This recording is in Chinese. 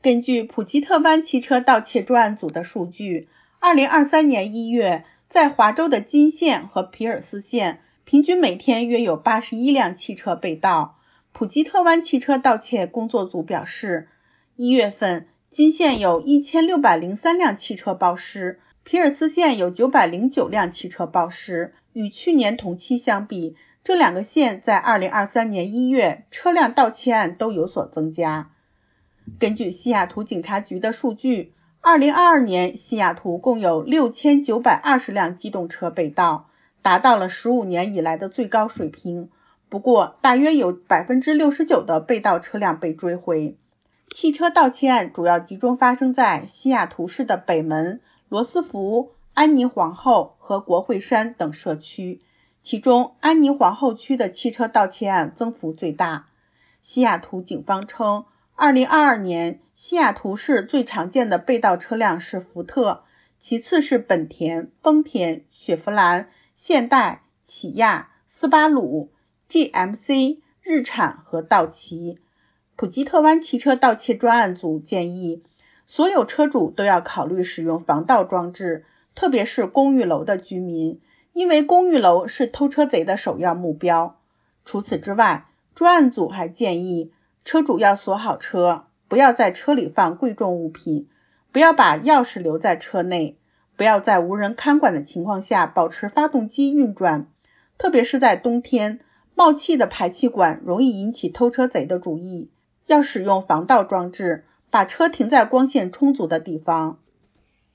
根据普吉特湾汽车盗窃专案组的数据，2023年1月，在华州的金县和皮尔斯县，平均每天约有81辆汽车被盗。普吉特湾汽车盗窃工作组表示，1月份，金县有1603辆汽车报失，皮尔斯县有909辆汽车报失。与去年同期相比，这两个县在2023年1月车辆盗窃案都有所增加。根据西雅图警察局的数据，2022年西雅图共有6920辆机动车被盗，达到了15年以来的最高水平。不过，大约有 69% 的被盗车辆被追回。汽车盗窃案主要集中发生在西雅图市的北门、罗斯福、安妮皇后和国会山等社区，其中安妮皇后区的汽车盗窃案增幅最大。西雅图警方称，2022年西雅图市最常见的被盗车辆是福特，其次是本田、丰田、雪佛兰、现代、起亚、斯巴鲁、GMC、日产和道奇。普吉特湾汽车盗窃专案组建议，所有车主都要考虑使用防盗装置，特别是公寓楼的居民，因为公寓楼是偷车贼的首要目标。除此之外，专案组还建议车主要锁好车，不要在车里放贵重物品，不要把钥匙留在车内，不要在无人看管的情况下保持发动机运转，特别是在冬天，冒气的排气管容易引起偷车贼的注意。要使用防盗装置，把车停在光线充足的地方。